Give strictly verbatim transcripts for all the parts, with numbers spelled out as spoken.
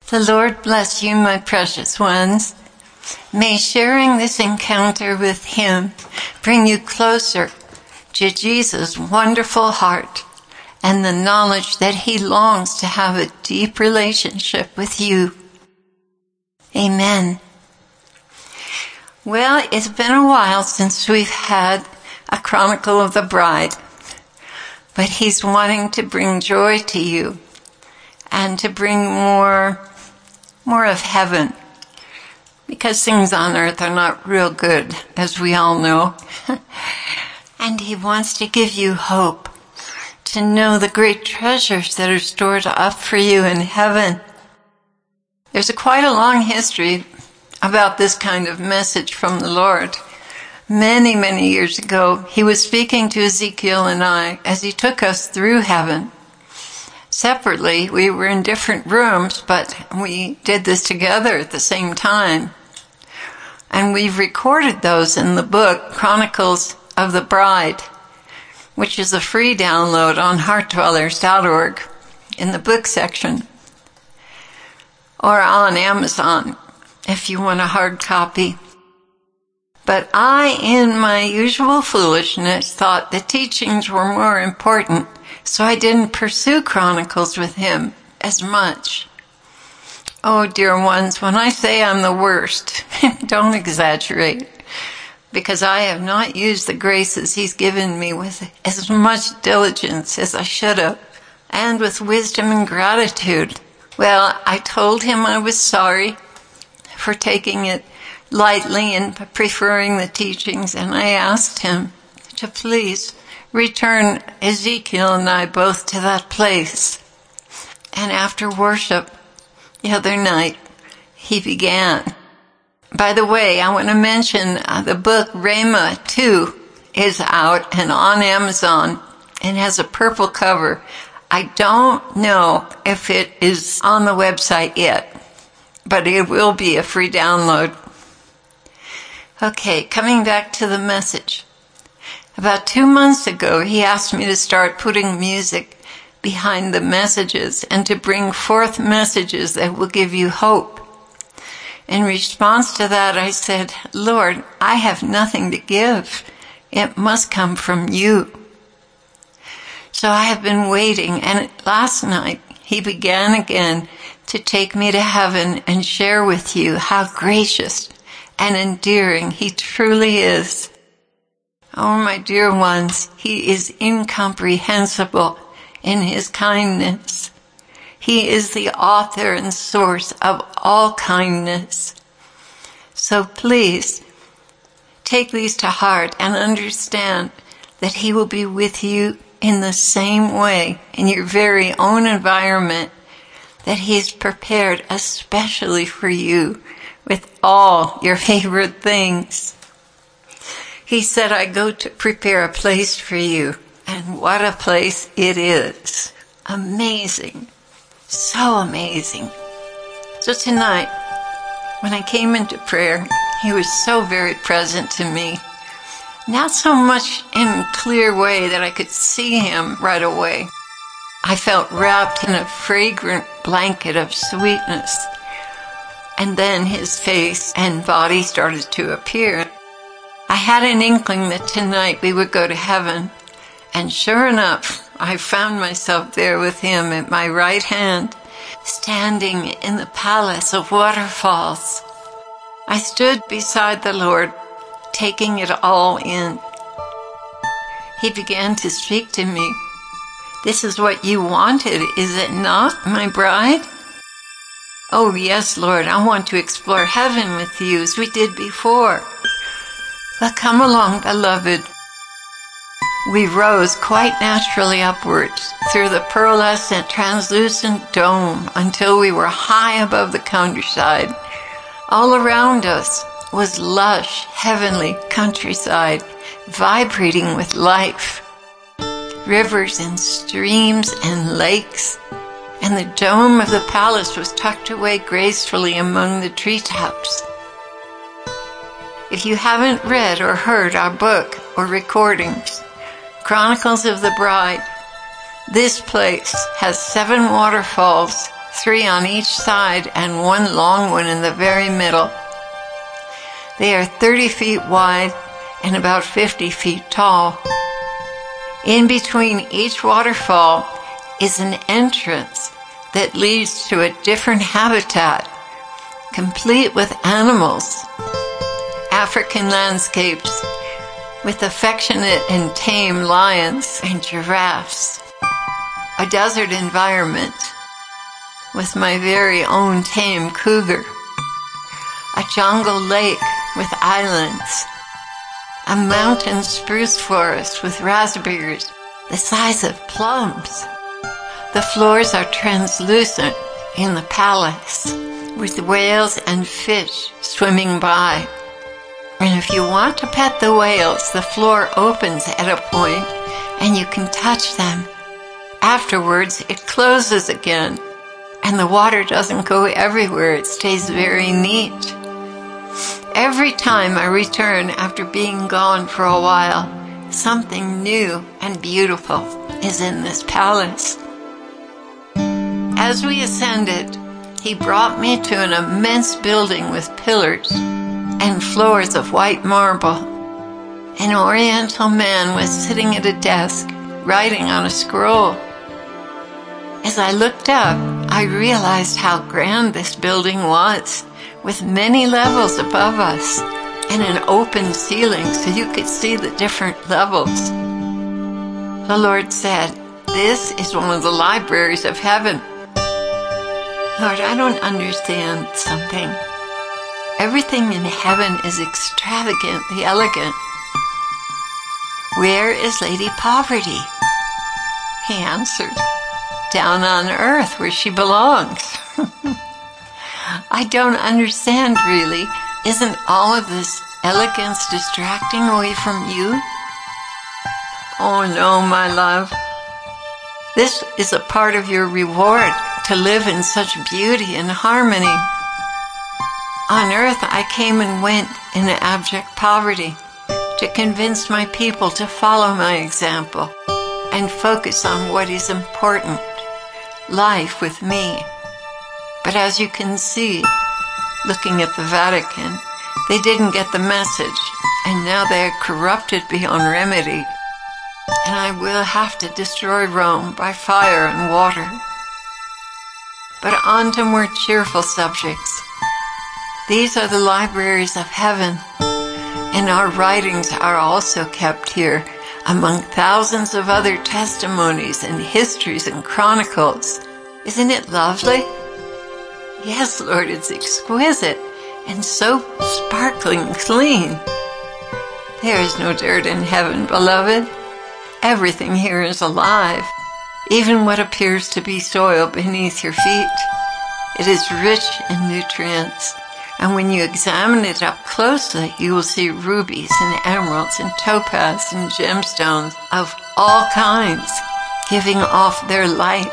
The Lord bless you, my precious ones. May sharing this encounter with Him bring you closer to Jesus' wonderful heart and the knowledge that He longs to have a deep relationship with you. Amen. Well, it's been a while since we've had a Chronicle of the Bride, but He's wanting to bring joy to you and to bring more, more of heaven, because things on earth are not real good, as we all know. And He wants to give you hope, to know the great treasures that are stored up for you in heaven. There's a quite a long history about this kind of message from the Lord. Many, many years ago, He was speaking to Ezekiel and I as He took us through heaven. Separately, we were in different rooms, but we did this together at the same time. And we've recorded those in the book, Chronicles of the Bride, which is a free download on heart dwellers dot org in the book section, or on Amazon if you want a hard copy. But I, in my usual foolishness, thought the teachings were more important, so I didn't pursue Chronicles with Him as much. Oh, dear ones, when I say I'm the worst, don't exaggerate, because I have not used the graces He's given me with as much diligence as I should have, and with wisdom and gratitude. Well, I told Him I was sorry for taking it lightly and preferring the teachings, and I asked Him to please return Ezekiel and I both to that place. And after worship the other night, He began. By the way, I want to mention uh, the book Rhema two is out and on Amazon and has a purple cover. I don't know if it is on the website yet, but it will be a free download. Okay, coming back to the message. About two months ago, He asked me to start putting music behind the messages and to bring forth messages that will give you hope. In response to that, I said, Lord, I have nothing to give. It must come from You. So I have been waiting, and last night He began again to take me to heaven and share with you how gracious and endearing He truly is. Oh, my dear ones, He is incomprehensible in His kindness. He is the author and source of all kindness. So please, take these to heart and understand that He will be with you in the same way in your very own environment that He's prepared especially for you with all your favorite things. He said, I go to prepare a place for you. And what a place it is. Amazing. So amazing. So tonight, when I came into prayer, He was so very present to me. Not so much in a clear way that I could see Him right away. I felt wrapped in a fragrant blanket of sweetness. And then His face and body started to appear. I had an inkling that tonight we would go to heaven. And sure enough, I found myself there with Him at my right hand, standing in the palace of waterfalls. I stood beside the Lord, taking it all in. He began to speak to me. This is what you wanted, is it not, my bride? Oh, yes, Lord, I want to explore heaven with you as we did before. Well, come along, beloved. We rose quite naturally upwards through the pearlescent, translucent dome until we were high above the countryside. All around us was lush, heavenly countryside, vibrating with life. Rivers and streams and lakes, and the dome of the palace was tucked away gracefully among the treetops. If you haven't read or heard our book or recordings, Chronicles of the Bride, this place has seven waterfalls three on each side and one long one in the very middle. They are thirty feet wide and about fifty feet tall. In between each waterfall is an entrance that leads to a different habitat, complete with animals, African landscapes with affectionate and tame lions and giraffes, a desert environment with my very own tame cougar, a jungle lake with islands, a mountain spruce forest with raspberries the size of plums. The floors are translucent in the palace, with whales and fish swimming by. And if you want to pet the whales, the floor opens at a point and you can touch them. Afterwards, it closes again, and the water doesn't go everywhere. It stays very neat. Every time I return after being gone for a while, something new and beautiful is in this palace. As we ascended, he brought me to an immense building with pillars and floors of white marble. An Oriental man was sitting at a desk, writing on a scroll. As I looked up, I realized how grand this building was, with many levels above us and an open ceiling so you could see the different levels. The Lord said, "This is one of the libraries of heaven." Lord, I don't understand something. Everything in heaven is extravagantly elegant. Where is Lady Poverty? He answered, down on earth where she belongs. I don't understand, really. Isn't all of this elegance distracting away from you? Oh no, my love. This is a part of your reward, to live in such beauty and harmony. On earth, I came and went in abject poverty to convince my people to follow my example and focus on what is important, life with me. But as you can see, looking at the Vatican, they didn't get the message, and now they are corrupted beyond remedy. And I will have to destroy Rome by fire and water. But on to more cheerful subjects. These are the libraries of heaven, and our writings are also kept here, among thousands of other testimonies and histories and chronicles. Isn't it lovely? Yes, Lord, it's exquisite and so sparkling clean. There is no dirt in heaven, beloved. Everything here is alive, even what appears to be soil beneath your feet. It is rich in nutrients, and when you examine it up closely, you will see rubies and emeralds and topaz and gemstones of all kinds, giving off their light.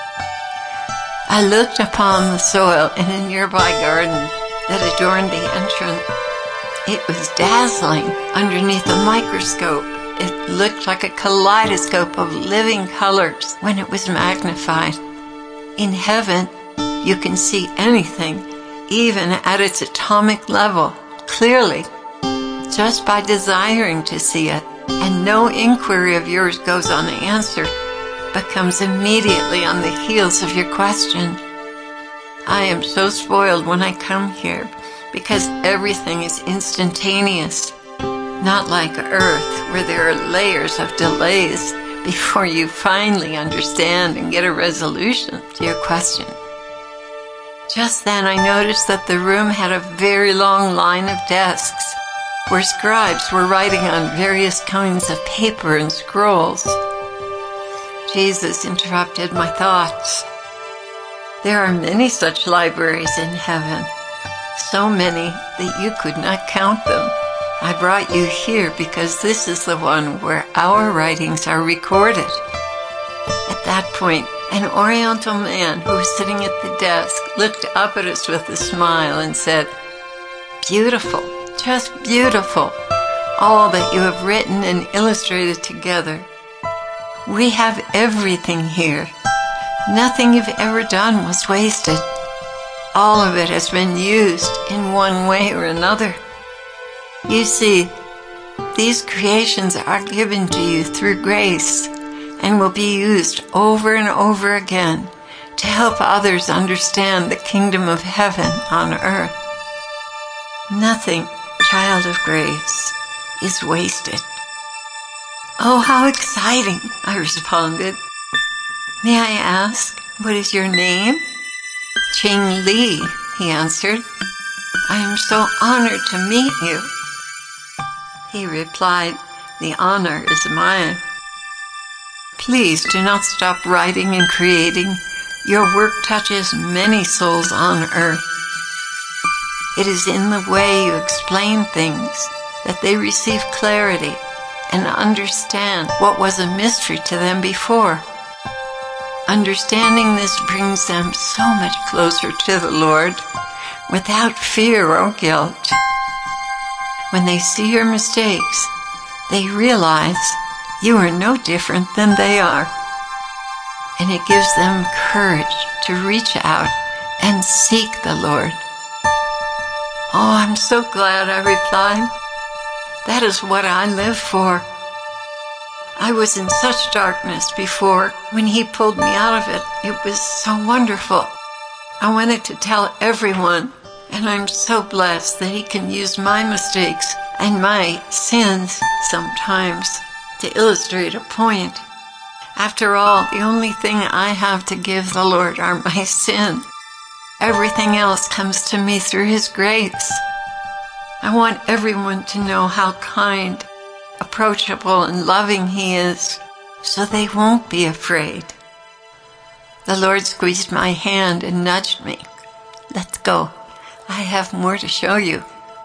I looked upon the soil in a nearby garden that adorned the entrance. It was dazzling underneath a microscope. It looked like a kaleidoscope of living colors when it was magnified. In heaven, you can see anything, even at its atomic level, clearly, just by desiring to see it, and no inquiry of yours goes unanswered, but comes immediately on the heels of your question. I am so spoiled when I come here, because everything is instantaneous, not like Earth, where there are layers of delays before you finally understand and get a resolution to your question. Just then I noticed that the room had a very long line of desks, where scribes were writing on various kinds of paper and scrolls. Jesus interrupted my thoughts. There are many such libraries in heaven, so many that you could not count them. I brought you here because this is the one where our writings are recorded. At that point, an Oriental man who was sitting at the desk looked up at us with a smile and said, "Beautiful, just beautiful, all that you have written and illustrated together. We have everything here. Nothing you've ever done was wasted. All of it has been used in one way or another. You see, these creations are given to you through grace and will be used over and over again to help others understand the kingdom of heaven on earth. Nothing, child of grace, is wasted. Oh, how exciting, I responded. May I ask, what is your name? Ching Li, he answered. I am so honored to meet you. He replied, the honor is mine. Please do not stop writing and creating. Your work touches many souls on earth. It is in the way you explain things that they receive clarity and understand what was a mystery to them before. Understanding this brings them so much closer to the Lord without fear or guilt. When they see your mistakes, they realize you are no different than they are. And it gives them courage to reach out and seek the Lord. Oh, I'm so glad, I replied. That is what I live for. I was in such darkness before. When he pulled me out of it, it was so wonderful. I wanted to tell everyone, and I'm so blessed that he can use my mistakes and my sins sometimes to illustrate a point. After all, the only thing I have to give the Lord are my sin. Everything else comes to me through his grace. I want everyone to know how kind, approachable, and loving he is, so they won't be afraid. The Lord squeezed my hand and nudged me. Let's go. I have more to show you.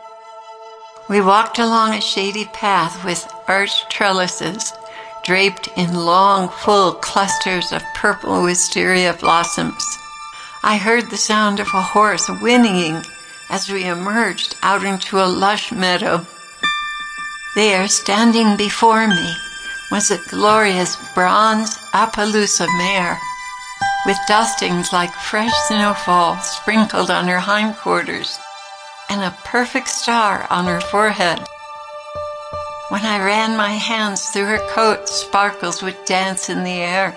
We walked along a shady path with arched trellises, draped in long, full clusters of purple wisteria blossoms. I heard the sound of a horse whinnying as we emerged out into a lush meadow. There, standing before me, was a glorious bronze Appaloosa mare, with dustings like fresh snowfall sprinkled on her hindquarters, and a perfect star on her forehead. When I ran my hands through her coat, sparkles would dance in the air.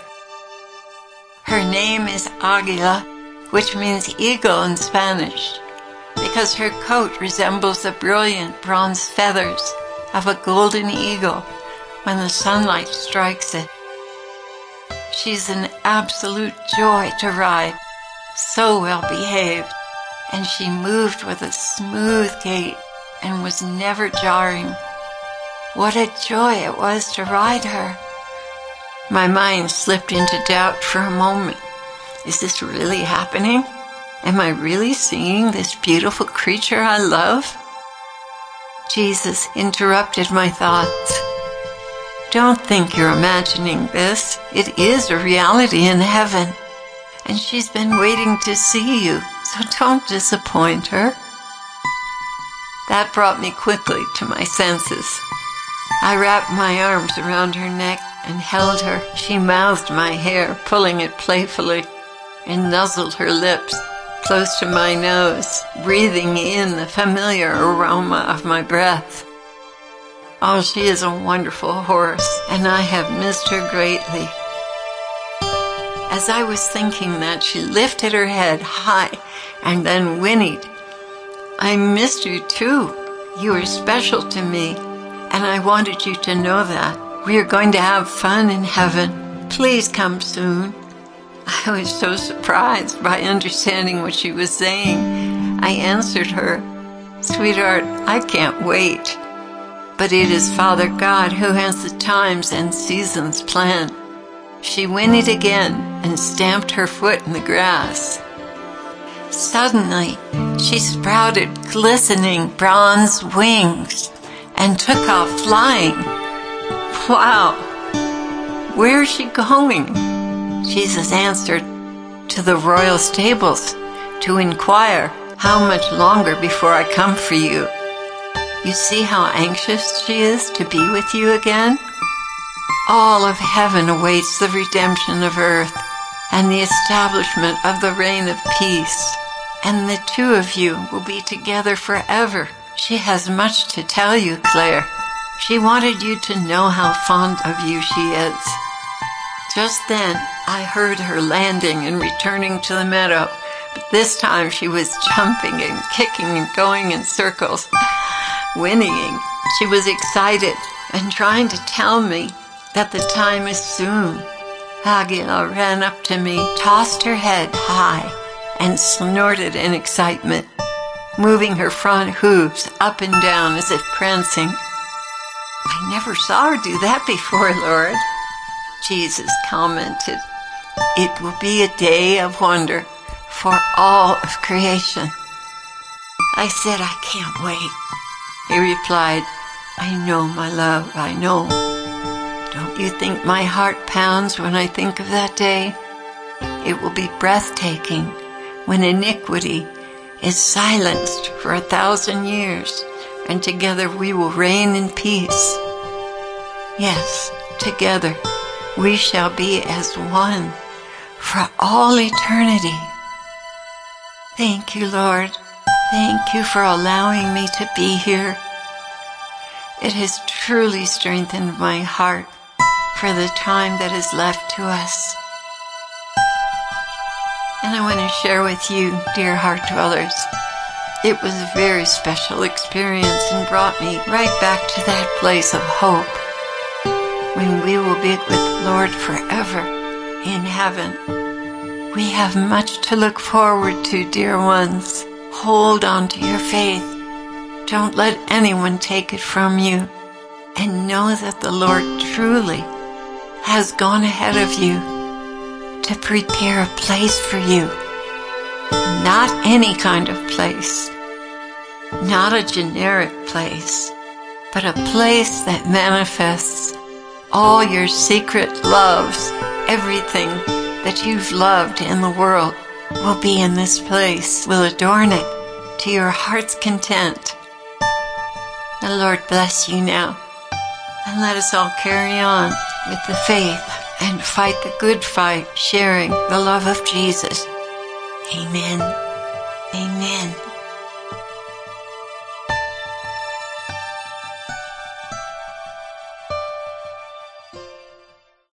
Her name is Águila, which means eagle in Spanish, because her coat resembles the brilliant bronze feathers of a golden eagle when the sunlight strikes it. She's an absolute joy to ride, so well behaved, and she moved with a smooth gait and was never jarring. What a joy it was to ride her. My mind slipped into doubt for a moment. Is this really happening? Am I really seeing this beautiful creature I love? Jesus interrupted my thoughts. Don't think you're imagining this. It is a reality in heaven. And she's been waiting to see you, so don't disappoint her. That brought me quickly to my senses. I wrapped my arms around her neck and held her. She mouthed my hair, pulling it playfully, and nuzzled her lips close to my nose, breathing in the familiar aroma of my breath. Oh, she is a wonderful horse, and I have missed her greatly. As I was thinking that, she lifted her head high and then whinnied. I missed you too. You were special to me, and I wanted you to know that. We are going to have fun in heaven. Please come soon. I was so surprised by understanding what she was saying. I answered her, Sweetheart, I can't wait. But it is Father God who has the times and seasons planned. She whinnied again and stamped her foot in the grass. Suddenly, she sprouted glistening bronze wings and took off flying. Wow! Where is she going? Jesus answered, To the royal stables, to inquire how much longer before I come for you. You see how anxious she is to be with you again? All of heaven awaits the redemption of earth, and the establishment of the reign of peace. And the two of you will be together forever. She has much to tell you, Claire. She wanted you to know how fond of you she is. Just then, I heard her landing and returning to the meadow, but this time she was jumping and kicking and going in circles, whinnying. She was excited and trying to tell me that the time is soon. Aguila ran up to me, tossed her head high, and snorted in excitement, moving her front hooves up and down as if prancing. I never saw her do that before, Lord. Jesus commented, "It will be a day of wonder for all of creation." I said, "I can't wait." He replied, "I know, my love, I know. Don't you think my heart pounds when I think of that day? It will be breathtaking when iniquity is silenced for a thousand years, and together we will reign in peace. Yes, together we shall be as one for all eternity." Thank you, Lord. Thank you for allowing me to be here. It has truly strengthened my heart for the time that is left to us. And I want to share with you, dear heart dwellers, it was a very special experience and brought me right back to that place of hope when we will be with the Lord forever in heaven. We have much to look forward to, dear ones. Hold on to your faith. Don't let anyone take it from you. And know that the Lord truly has gone ahead of you to prepare a place for you. Not any kind of place. Not a generic place, but a place that manifests all your secret loves. Everything that you've loved in the world will be in this place, will adorn it to your heart's content. The Lord bless you now, and let us all carry on with the faith and fight the good fight, sharing the love of Jesus. Amen. Amen.